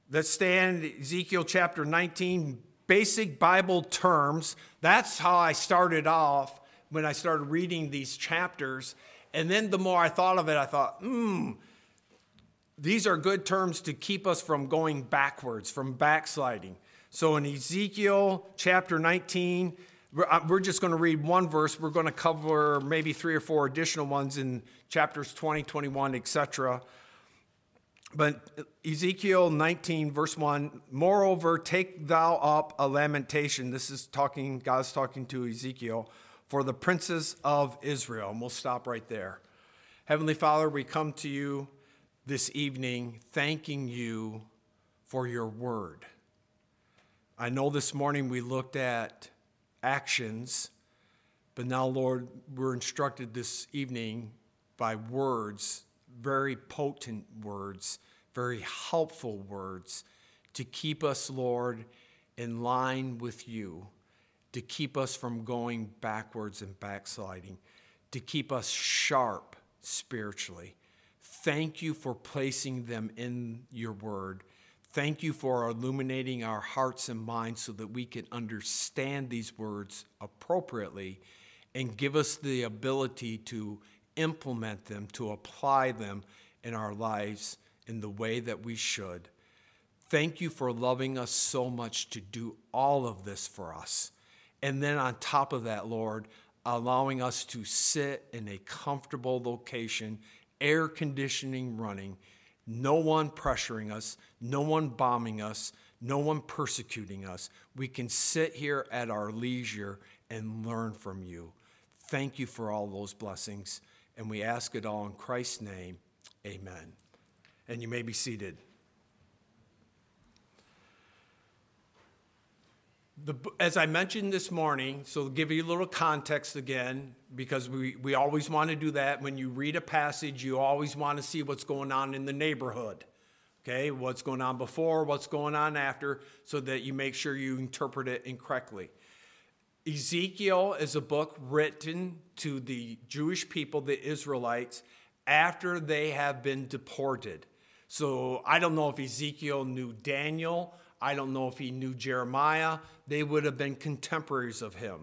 Let's stand Ezekiel chapter 19, basic Bible terms. That's how I started off when I started reading these chapters. And then the more I thought of it, I thought, these are good terms to keep us from going backwards, from backsliding. So in Ezekiel chapter 19, we're just going to read one verse. We're going to cover maybe 3 or 4 additional ones in chapters 20, 21, etc. But Ezekiel 19, verse 1, moreover, take thou up a lamentation. This is God's talking to Ezekiel, for the princes of Israel. And we'll stop right there. Heavenly Father, we come to you this evening thanking you for your word. I know this morning we looked at actions, but now, Lord, we're instructed this evening by words, very potent words, very helpful words to keep us, Lord, in line with you, to keep us from going backwards and backsliding, to keep us sharp spiritually. Thank you for placing them in your word. Thank you for illuminating our hearts and minds so that we can understand these words appropriately and give us the ability to implement them, to apply them in our lives in the way that we should. Thank you for loving us so much to do all of this for us. And then on top of that, Lord, allowing us to sit in a comfortable location, air conditioning running, no one pressuring us, no one bombing us, no one persecuting us. We can sit here at our leisure and learn from you. Thank you for all those blessings, and we ask it all in Christ's name. Amen. And you may be seated. As I mentioned this morning, so to give you a little context again, because we always want to do that. When you read a passage, you always want to see what's going on in the neighborhood. Okay, what's going on before, what's going on after, so that you make sure you interpret it incorrectly. Ezekiel is a book written to the Jewish people, the Israelites, after they have been deported. So I don't know if Ezekiel knew Daniel. I don't know if he knew Jeremiah. They would have been contemporaries of him.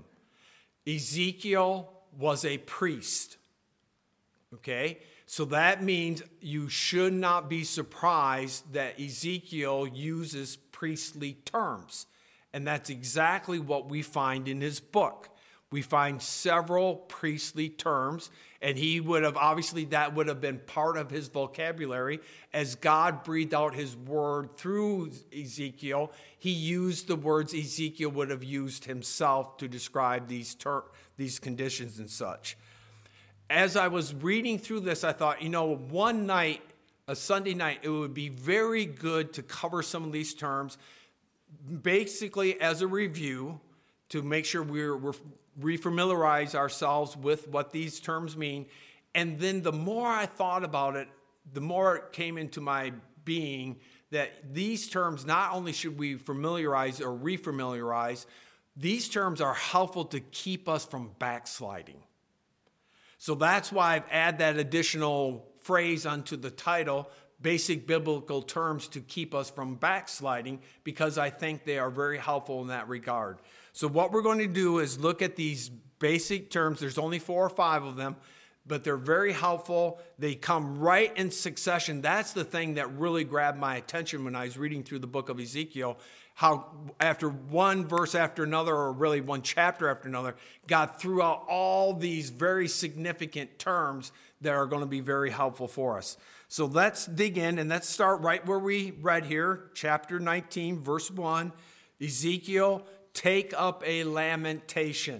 Ezekiel was a priest. Okay? So that means you should not be surprised that Ezekiel uses priestly terms. And that's exactly what we find in his book. We find several priestly terms, and he would have, obviously, that would have been part of his vocabulary. As God breathed out his word through Ezekiel, he used the words Ezekiel would have used himself to describe these conditions and such. As I was reading through this, I thought, one night, a Sunday night, it would be very good to cover some of these terms, basically as a review, to make sure we're refamiliarize ourselves with what these terms mean. And then the more I thought about it, the more it came into my being that these terms, not only should we familiarize or refamiliarize, these terms are helpful to keep us from backsliding. So that's why I've added that additional phrase onto the title, basic biblical terms to keep us from backsliding, because I think they are very helpful in that regard. So what we're going to do is look at these basic terms. There's only 4 or 5 of them, but they're very helpful. They come right in succession. That's the thing that really grabbed my attention when I was reading through the book of Ezekiel, how after one verse after another, or really one chapter after another, God threw out all these very significant terms that are going to be very helpful for us. So let's dig in, and let's start right where we read here, chapter 19, verse 1, Ezekiel, take up a lamentation.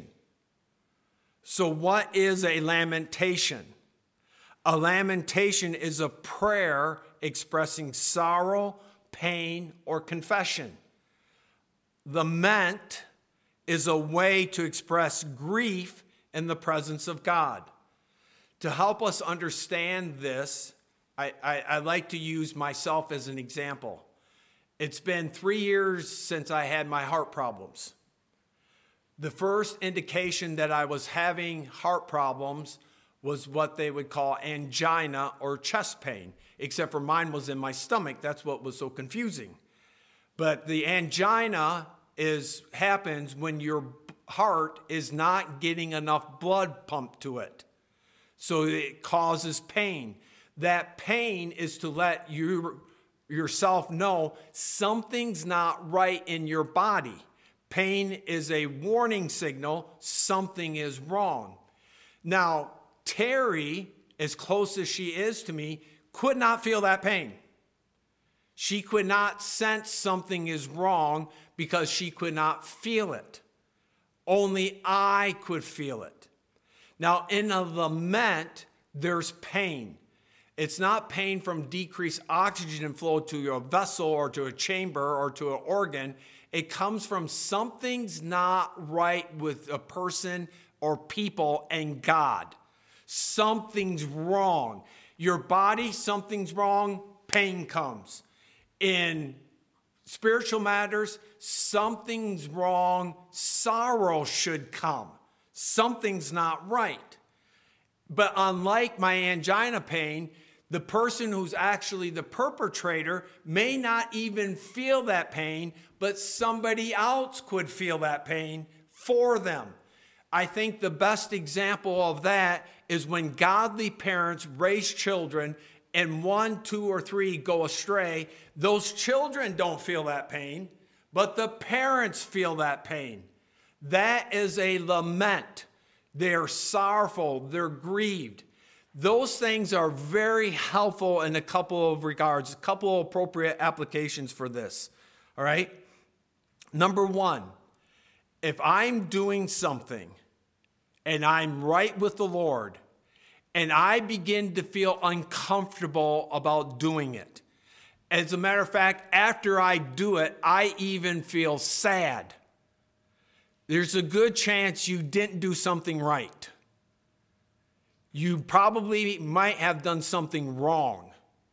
So what is a lamentation? A lamentation is a prayer expressing sorrow, pain, or confession. Lament is a way to express grief in the presence of God. To help us understand this, I like to use myself as an example. It's been 3 years since I had my heart problems. The first indication that I was having heart problems was what they would call angina or chest pain, except for mine was in my stomach. That's what was so confusing. But the angina happens when your heart is not getting enough blood pumped to it. So it causes pain. That pain is to let yourself know something's not right in your body. Pain is a warning signal something is wrong. Now, Terry, as close as she is to me, could not feel that pain. She could not sense something is wrong because she could not feel it. Only I could feel it. Now, in a lament, there's pain. It's not pain from decreased oxygen flow to a vessel or to a chamber or to an organ. It comes from something's not right with a person or people and God. Something's wrong. Your body, something's wrong, pain comes. In spiritual matters, something's wrong, sorrow should come. Something's not right. But unlike my angina pain, the person who's actually the perpetrator may not even feel that pain, but somebody else could feel that pain for them. I think the best example of that is when godly parents raise children and 1, 2, or 3 go astray. Those children don't feel that pain, but the parents feel that pain. That is a lament. They're sorrowful. They're grieved. Those things are very helpful in a couple of regards, a couple of appropriate applications for this. All right? Number 1, if I'm doing something and I'm right with the Lord and I begin to feel uncomfortable about doing it, as a matter of fact, after I do it, I even feel sad. There's a good chance you didn't do something right. You probably might have done something wrong.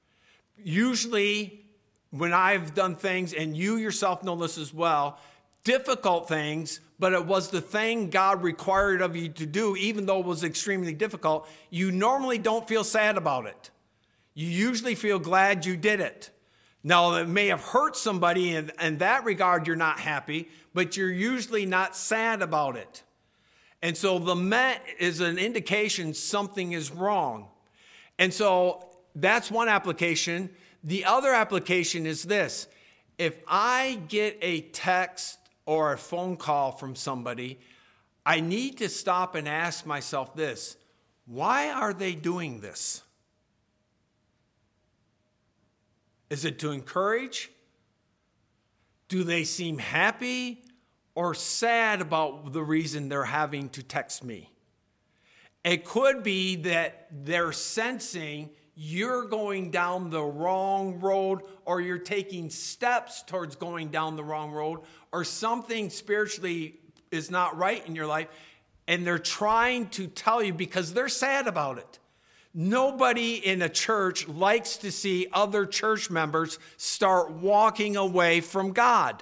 Usually, when I've done things, and you yourself know this as well, difficult things, but it was the thing God required of you to do, even though it was extremely difficult, you normally don't feel sad about it. You usually feel glad you did it. Now, it may have hurt somebody, and in that regard, you're not happy, but you're usually not sad about it. And so lament is an indication something is wrong. And so that's one application. The other application is this. If I get a text or a phone call from somebody, I need to stop and ask myself this. Why are they doing this? Is it to encourage? Do they seem happy or sad about the reason they're having to text me? It could be that they're sensing you're going down the wrong road, or you're taking steps towards going down the wrong road, or something spiritually is not right in your life, and they're trying to tell you because they're sad about it. Nobody in a church likes to see other church members start walking away from God.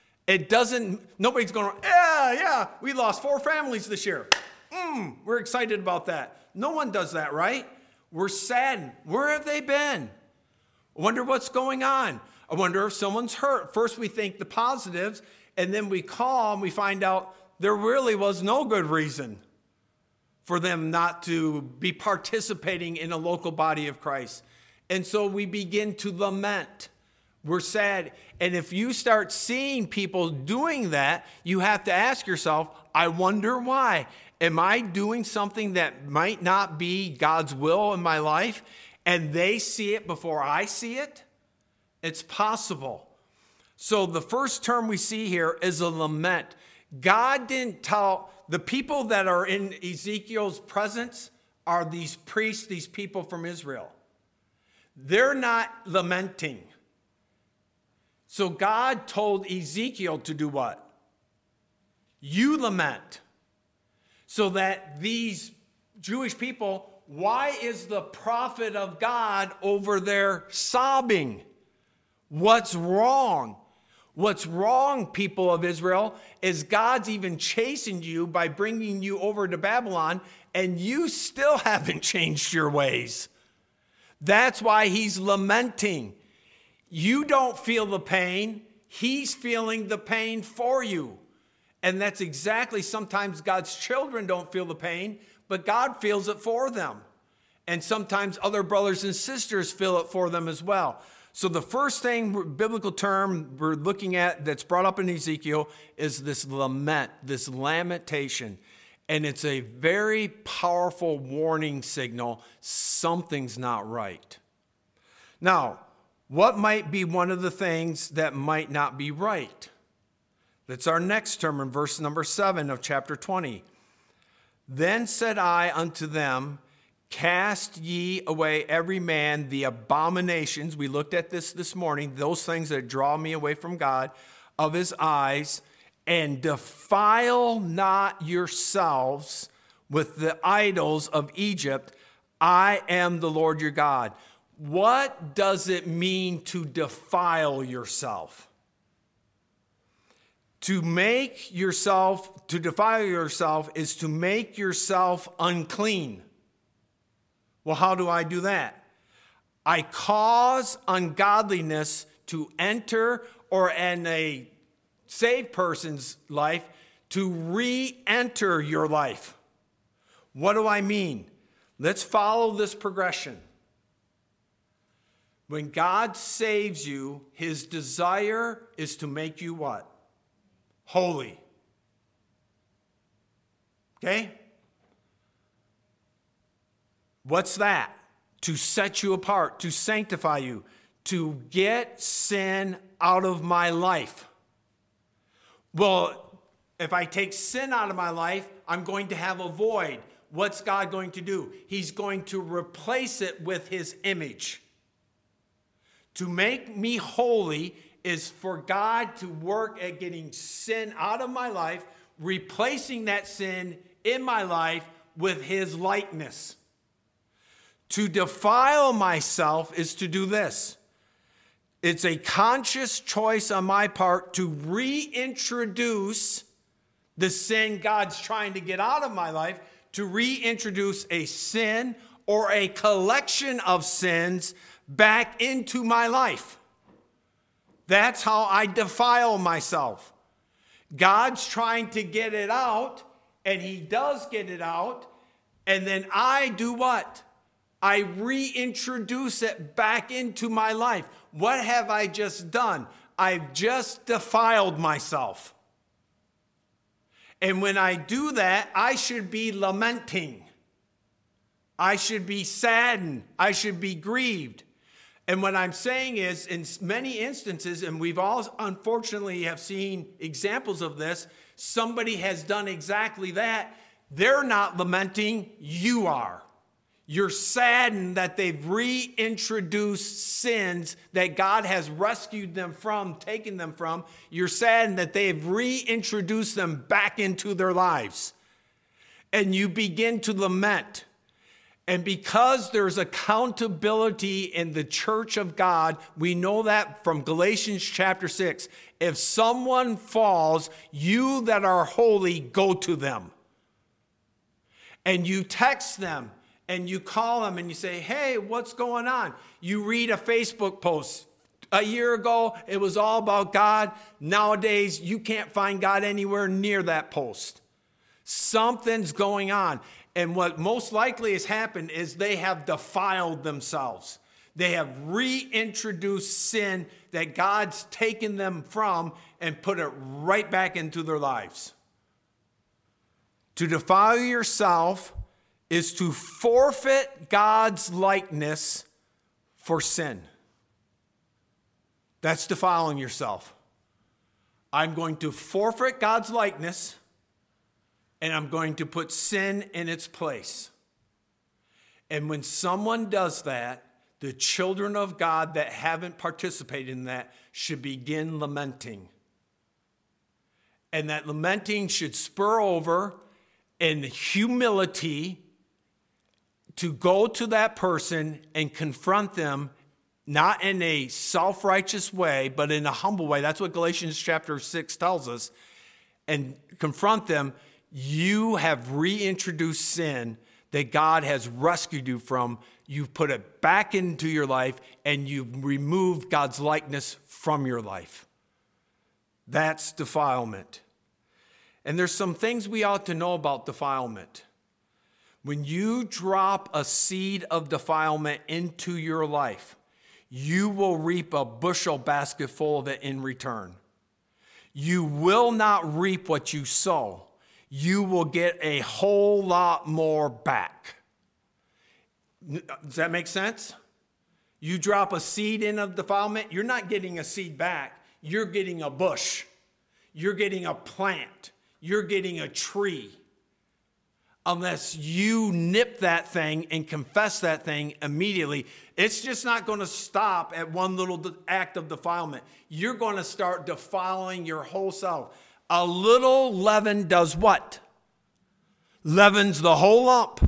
Nobody's going, yeah, we lost 4 families this year. We're excited about that. No one does that, right? We're saddened. Where have they been? I wonder what's going on. I wonder if someone's hurt. First we think the positives, and then we call and we find out there really was no good reason for them not to be participating in a local body of Christ. And so we begin to lament. We're sad. And if you start seeing people doing that, you have to ask yourself, I wonder why. Am I doing something that might not be God's will in my life, and they see it before I see it? It's possible. So the first term we see here is a lament. God didn't tell the people that are in Ezekiel's presence are these priests, these people from Israel. They're not lamenting. So God told Ezekiel to do what? You lament. So that these Jewish people, why is the prophet of God over there sobbing? What's wrong? What's wrong, people of Israel, is God's even chastened you by bringing you over to Babylon, and you still haven't changed your ways. That's why he's lamenting. You don't feel the pain. He's feeling the pain for you. And that's exactly, sometimes God's children don't feel the pain, but God feels it for them. And sometimes other brothers and sisters feel it for them as well. So the first thing, biblical term we're looking at that's brought up in Ezekiel is this lament, this lamentation. And it's a very powerful warning signal. Something's not right. Now, what might be one of the things that might not be right? That's our next term in verse number 7 of chapter 20. Then said I unto them, cast ye away every man the abominations. We looked at this morning, those things that draw me away from God, of his eyes, and defile not yourselves with the idols of Egypt. I am the Lord your God. What does it mean to defile yourself? To defile yourself is to make yourself unclean. Well, how do I do that? I cause ungodliness to enter, or in a saved person's life, to re-enter your life. What do I mean? Let's follow this progression. When God saves you, his desire is to make you what? Holy. Okay? What's that? To set you apart, to sanctify you, to get sin out of my life. Well, if I take sin out of my life, I'm going to have a void. What's God going to do? He's going to replace it with his image. To make me holy is for God to work at getting sin out of my life, replacing that sin in my life with his likeness. To defile myself is to do this. It's a conscious choice on my part to reintroduce the sin God's trying to get out of my life, to reintroduce a sin or a collection of sins back into my life. That's how I defile myself. God's trying to get it out, and he does get it out, and then I do what? I reintroduce it back into my life. What have I just done? I've just defiled myself. And when I do that, I should be lamenting. I should be saddened. I should be grieved. And what I'm saying is, in many instances, and we've all unfortunately have seen examples of this, somebody has done exactly that. They're not lamenting, you are. You're saddened that they've reintroduced sins that God has rescued them from, taken them from. You're saddened that they've reintroduced them back into their lives. And you begin to lament. And because there's accountability in the church of God, we know that from Galatians chapter 6. If someone falls, you that are holy, go to them. And you text them. And you call them and you say, hey, what's going on? You read a Facebook post. A year ago, it was all about God. Nowadays, you can't find God anywhere near that post. Something's going on. And what most likely has happened is they have defiled themselves. They have reintroduced sin that God's taken them from and put it right back into their lives. To defile yourself is to forfeit God's likeness for sin. That's defiling yourself. I'm going to forfeit God's likeness, and I'm going to put sin in its place. And when someone does that, the children of God that haven't participated in that should begin lamenting. And that lamenting should spur over in humility to go to that person and confront them, not in a self-righteous way, but in a humble way. That's what Galatians chapter 6 tells us. And confront them. You have reintroduced sin that God has rescued you from. You've put it back into your life, and you've removed God's likeness from your life. That's defilement. And there's some things we ought to know about defilement. When you drop a seed of defilement into your life, you will reap a bushel basket full of it in return. You will not reap what you sow. You will get a whole lot more back. Does that make sense? You drop a seed in of defilement, you're not getting a seed back. You're getting a bush. You're getting a plant. You're getting a tree. Unless you nip that thing and confess that thing immediately, it's just not going to stop at one little act of defilement. You're going to start defiling your whole self. A little leaven does what? Leavens the whole lump.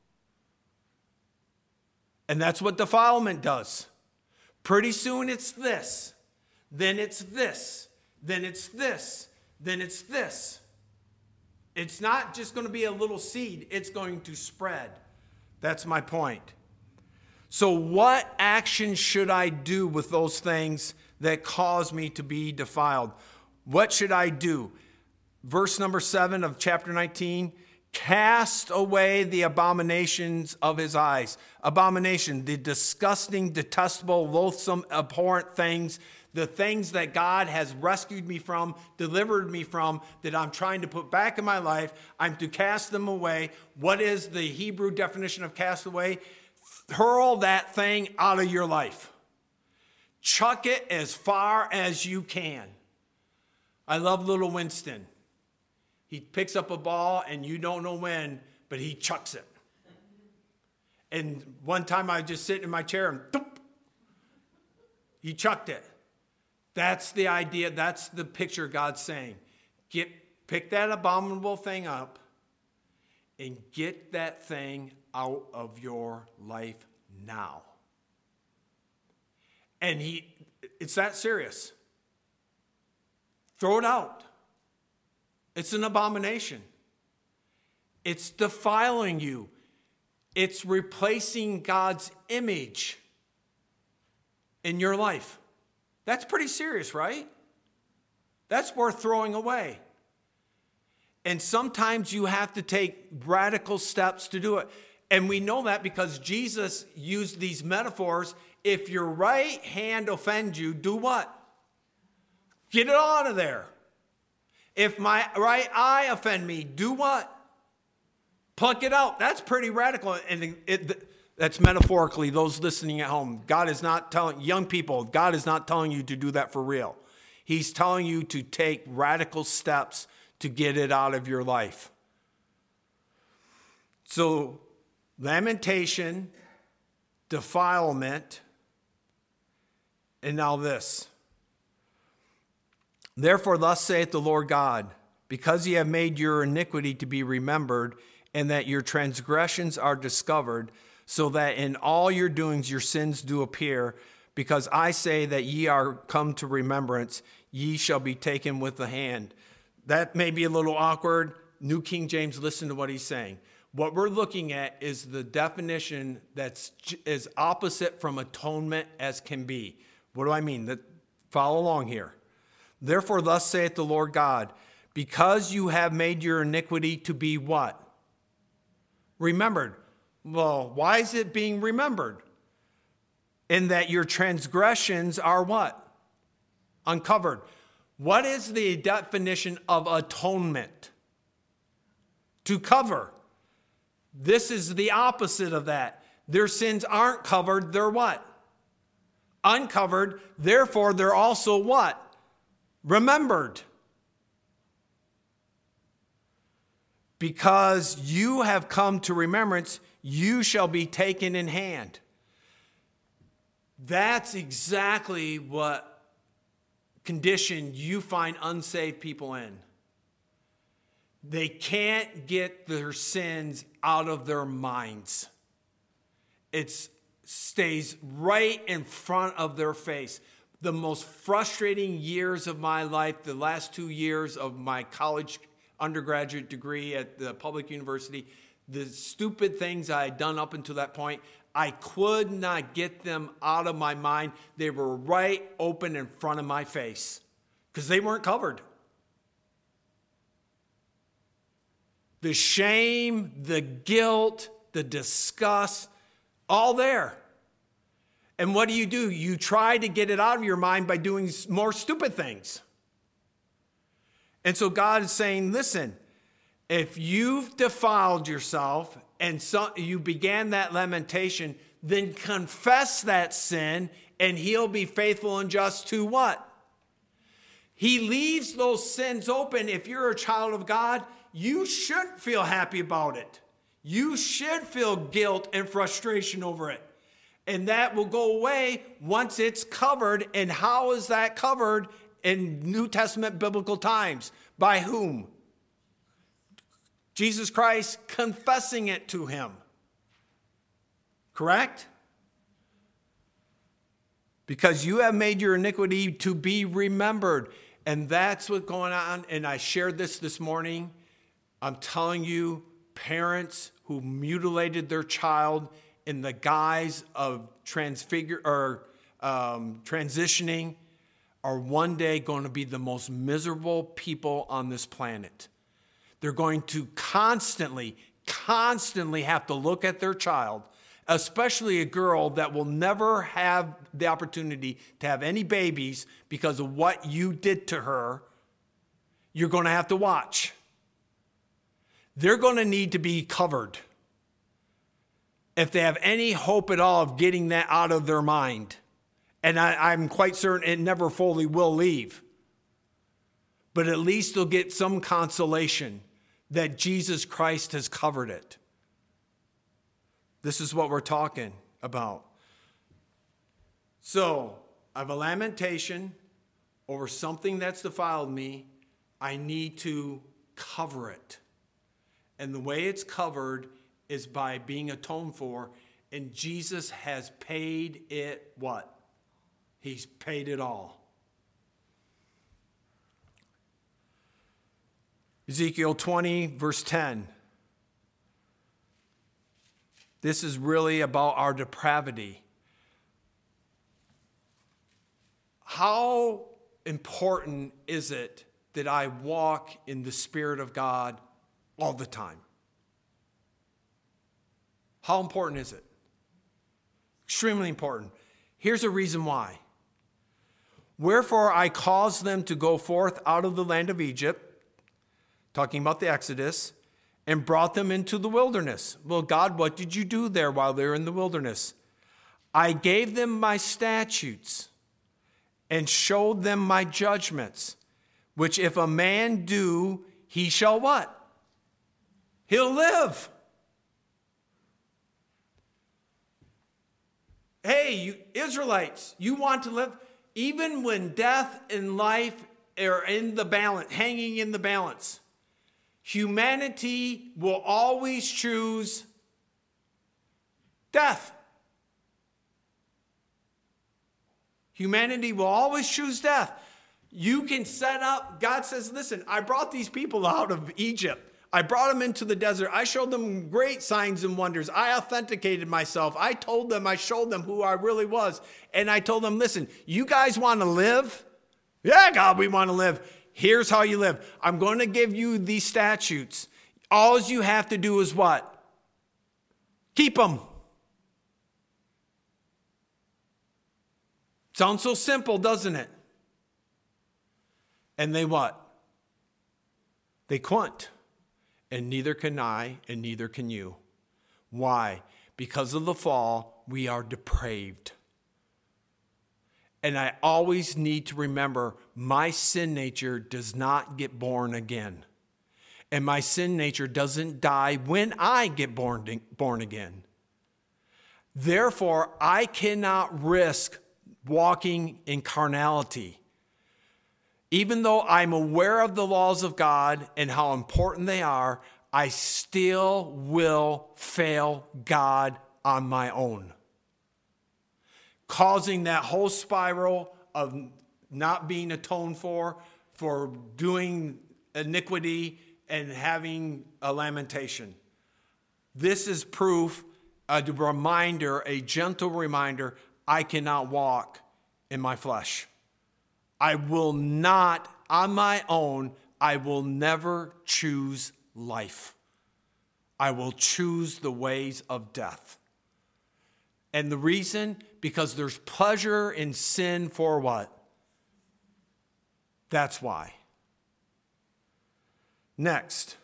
And that's what defilement does. Pretty soon it's this, then it's this, then it's this, then it's this. It's not just going to be a little seed, it's going to spread. That's my point. So what action should I do with those things that cause me to be defiled? What should I do? Verse number 7 of chapter 19, cast away the abominations of his eyes. Abomination, the disgusting, detestable, loathsome, abhorrent things, the things that God has rescued me from, delivered me from, that I'm trying to put back in my life. I'm to cast them away. What is the Hebrew definition of cast away? Hurl that thing out of your life. Chuck it as far as you can. I love little Winston. He picks up a ball and you don't know when, but he chucks it. And one time I was just sitting in my chair and thump, he chucked it. That's the idea. That's the picture God's saying. Pick that abominable thing up and get that thing out of your life now. And it's that serious. Throw it out. It's an abomination. It's defiling you. It's replacing God's image in your life. That's pretty serious, right? That's worth throwing away. And sometimes you have to take radical steps to do it. And we know that because Jesus used these metaphors. If your right hand offends you, do what? Get it out of there. If my right eye offend me, do what? Pluck it out. That's pretty radical. And that's metaphorically, those listening at home. God is not telling, young people, God is not telling you to do that for real. He's telling you to take radical steps to get it out of your life. So, lamentation, defilement, and now this. Therefore, thus saith the Lord God, because ye have made your iniquity to be remembered, and that your transgressions are discovered, so that in all your doings your sins do appear, because I say that ye are come to remembrance, ye shall be taken with the hand. That may be a little awkward. New King James, listen to what he's saying. What we're looking at is the definition that's as opposite from atonement as can be. What do I mean? Follow along here. Therefore, thus saith the Lord God, because you have made your iniquity to be what? Remembered. Well, why is it being remembered? In that your transgressions are what? Uncovered. What is the definition of atonement? To cover. This is the opposite of that. Their sins aren't covered, they're what? Uncovered. Therefore, they're also what? Remembered. Because you have come to remembrance, you shall be taken in hand. That's exactly what condition you find unsaved people in. They can't get their sins out of their minds. It stays right in front of their face. The most frustrating years of my life, the last 2 years of my college undergraduate degree at the public university, the stupid things I had done up until that point, I could not get them out of my mind. They were right open in front of my face. because they weren't covered. The shame, the guilt, the disgust, all there. And what do? You try to get it out of your mind by doing more stupid things. And so God is saying, listen, if you've defiled yourself and you began that lamentation, then confess that sin and he'll be faithful and just to what? He leaves those sins open. If you're a child of God, you shouldn't feel happy about it. You should feel guilt and frustration over it. And that will go away once it's covered. And how is that covered in New Testament biblical times? By whom? Jesus Christ confessing it to him. Correct? Because you have made your iniquity to be remembered. And that's what's going on. And I shared this morning. I'm telling you, parents who mutilated their child in the guise of transitioning are one day going to be the most miserable people on this planet. They're going to constantly have to look at their child, especially a girl that will never have the opportunity to have any babies because of what you did to her. You're going to have to watch. They're going to need to be covered if they have any hope at all of getting that out of their mind. And I'm quite certain it never fully will leave. But at least they'll get some consolation that Jesus Christ has covered it. This is what we're talking about. So, I have a lamentation over something that's defiled me. I need to cover it. And the way it's covered is by being atoned for. And Jesus has paid it what? He's paid it all. Ezekiel 20, verse 10. This is really about our depravity. How important is it that I walk in the Spirit of God all the time? How important is it? Extremely important. Here's a reason why. Wherefore I caused them to go forth out of the land of Egypt, talking about the Exodus, and brought them into the wilderness. Well, God, what did you do there while they were in the wilderness? I gave them my statutes and showed them my judgments, which if a man do, he shall what? He'll live. Hey, you Israelites, you want to live? Even when death and life are in the balance, hanging in the balance, humanity will always choose death. Humanity will always choose death. You can set up, God says, listen, I brought these people out of Egypt. I brought them into the desert. I showed them great signs and wonders. I authenticated myself. I told them, I showed them who I really was. And I told them, listen, you guys want to live? Yeah, God, we want to live. Here's how you live. I'm going to give you these statutes. All you have to do is what? Keep them. Sounds so simple, doesn't it? And they what? They couldn't. And neither can I, and neither can you. Why? Because of the fall, we are depraved. And I always need to remember my sin nature does not get born again. And my sin nature doesn't die when I get born again. Therefore, I cannot risk walking in carnality. Even though I'm aware of the laws of God and how important they are, I still will fail God on my own, causing that whole spiral of not being atoned for doing iniquity and having a lamentation. This is proof, a reminder, a gentle reminder, I cannot walk in my flesh. I will not, on my own, I will never choose life. I will choose the ways of death. And the reason? Because there's pleasure in sin for what? That's why. Next,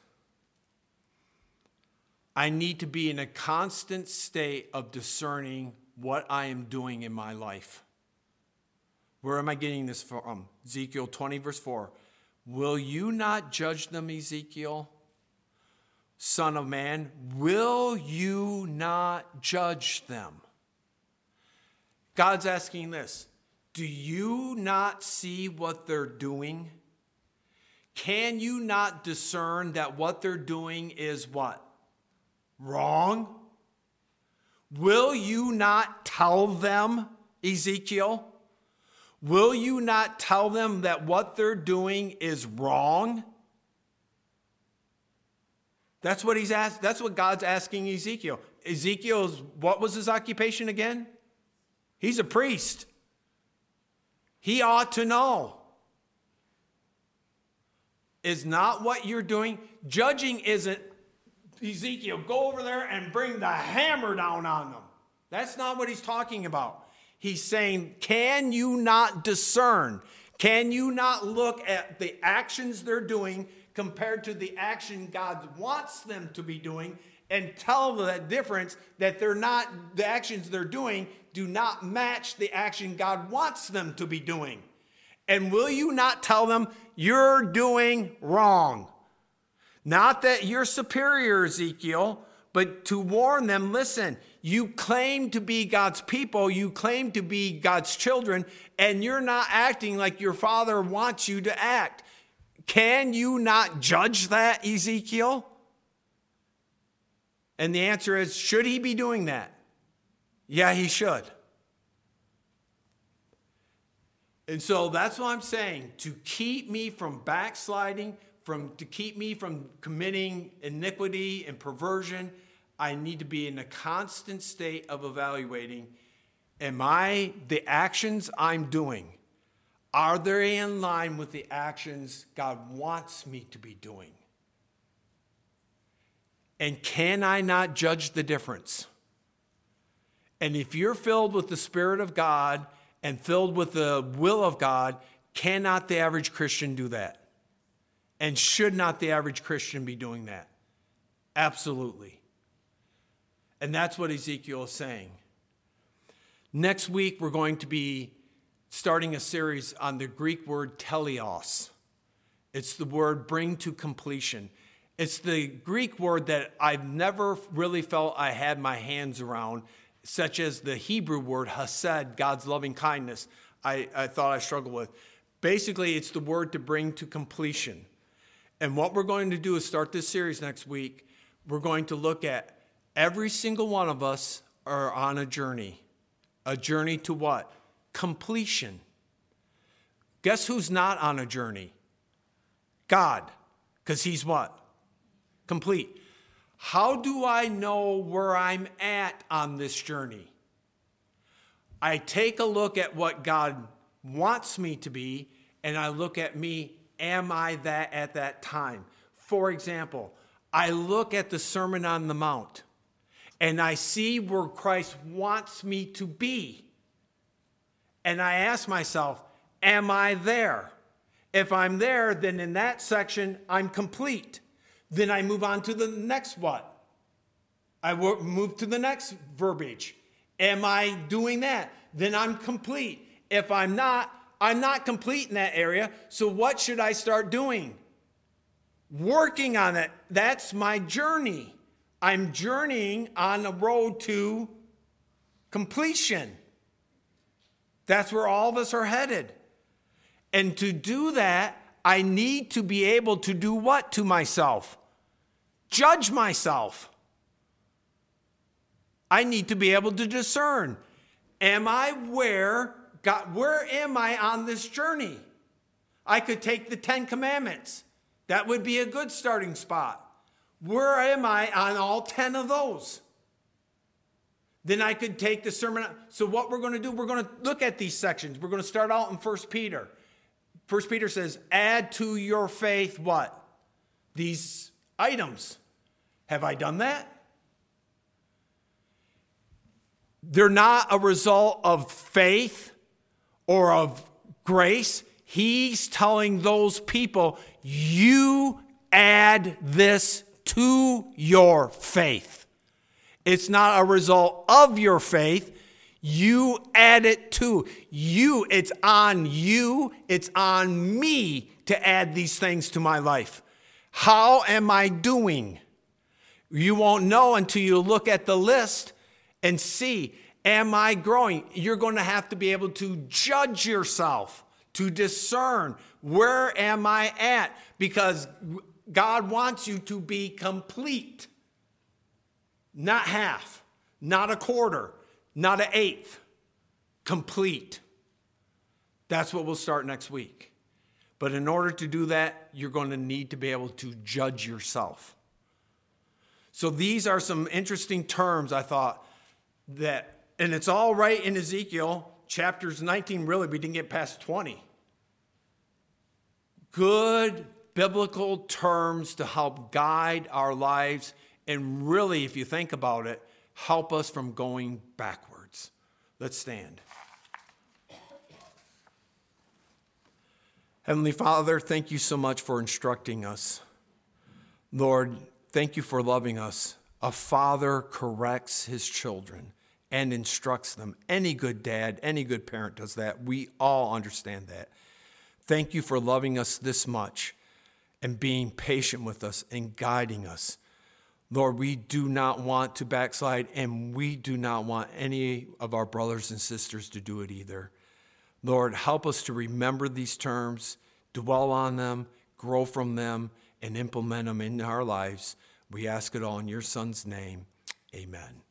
I need to be in a constant state of discerning what I am doing in my life. Where am I getting this from? Ezekiel 20, verse 4. Will you not judge them, Ezekiel? Son of man, will you not judge them? God's asking this. Do you not see what they're doing? Can you not discern that what they're doing is what? Wrong? Will you not tell them, Ezekiel? Will you not tell them that what they're doing is wrong? That's what he's asked. That's what God's asking Ezekiel. Ezekiel's, what was his occupation again? He's a priest. He ought to know. Is not what you're doing. Judging isn't, Ezekiel, go over there and bring the hammer down on them. That's not what he's talking about. He's saying, can you not discern? Can you not look at the actions they're doing compared to the action God wants them to be doing and tell that difference that they're not, the actions they're doing do not match the action God wants them to be doing? And will you not tell them you're doing wrong? Not that you're superior, Ezekiel, but to warn them, listen, you claim to be God's people, you claim to be God's children, and you're not acting like your Father wants you to act. Can you not judge that, Ezekiel? And the answer is, should he be doing that? Yeah, he should. And so that's what I'm saying. To keep me from backsliding, to keep me from committing iniquity and perversion, I need to be in a constant state of evaluating, the actions I'm doing, are they in line with the actions God wants me to be doing? And can I not judge the difference? And if you're filled with the Spirit of God and filled with the will of God, cannot the average Christian do that? And should not the average Christian be doing that? Absolutely. And that's what Ezekiel is saying. Next week, we're going to be starting a series on the Greek word teleos. It's the word bring to completion. It's the Greek word that I've never really felt I had my hands around, such as the Hebrew word hesed, God's loving kindness, I thought I struggled with. Basically, it's the word to bring to completion. And what we're going to do is start this series next week. We're going to look at every single one of us are on a journey. A journey to what? Completion. Guess who's not on a journey? God. Because he's what? Complete. How do I know where I'm at on this journey? I take a look at what God wants me to be, and I look at me, am I that at that time? For example, I look at the Sermon on the Mount, and I see where Christ wants me to be. And I ask myself, am I there? If I'm there, then in that section, I'm complete. Then I move on to the next what? I move to the next verbiage. Am I doing that? Then I'm complete. If I'm not complete in that area. So what should I start doing? Working on it. That's my journey. I'm journeying on a road to completion. That's where all of us are headed. And to do that, I need to be able to do what to myself? Judge myself. I need to be able to discern. Am I where am I on this journey? I could take the 10 Commandments. That would be a good starting spot. Where am I on all 10 of those? Then I could take the sermon. So what we're going to do, we're going to look at these sections. We're going to start out in 1 Peter. 1 Peter says, add to your faith what? These items. Have I done that? They're not a result of faith or of grace. He's telling those people, you add this to your faith. It's not a result of your faith. You add it to you. It's on you. It's on me to add these things to my life. How am I doing? You won't know until you look at the list and see, am I growing? You're going to have to be able to judge yourself, to discern, where am I at? Because God wants you to be complete. Not half, not a quarter, not an eighth. Complete. That's what we'll start next week. But in order to do that, you're going to need to be able to judge yourself. So these are some interesting terms, I thought, that, and it's all right in Ezekiel, chapters 19, really, we didn't get past 20. Good biblical terms to help guide our lives and really, if you think about it, help us from going backwards. Let's stand. Heavenly Father, thank you so much for instructing us. Lord, thank you for loving us. A father corrects his children and instructs them. Any good dad, any good parent does that. We all understand that. Thank you for loving us this much and being patient with us and guiding us. Lord, we do not want to backslide, and we do not want any of our brothers and sisters to do it either. Lord, help us to remember these terms, dwell on them, grow from them, and implement them in our lives. We ask it all in your Son's name. Amen.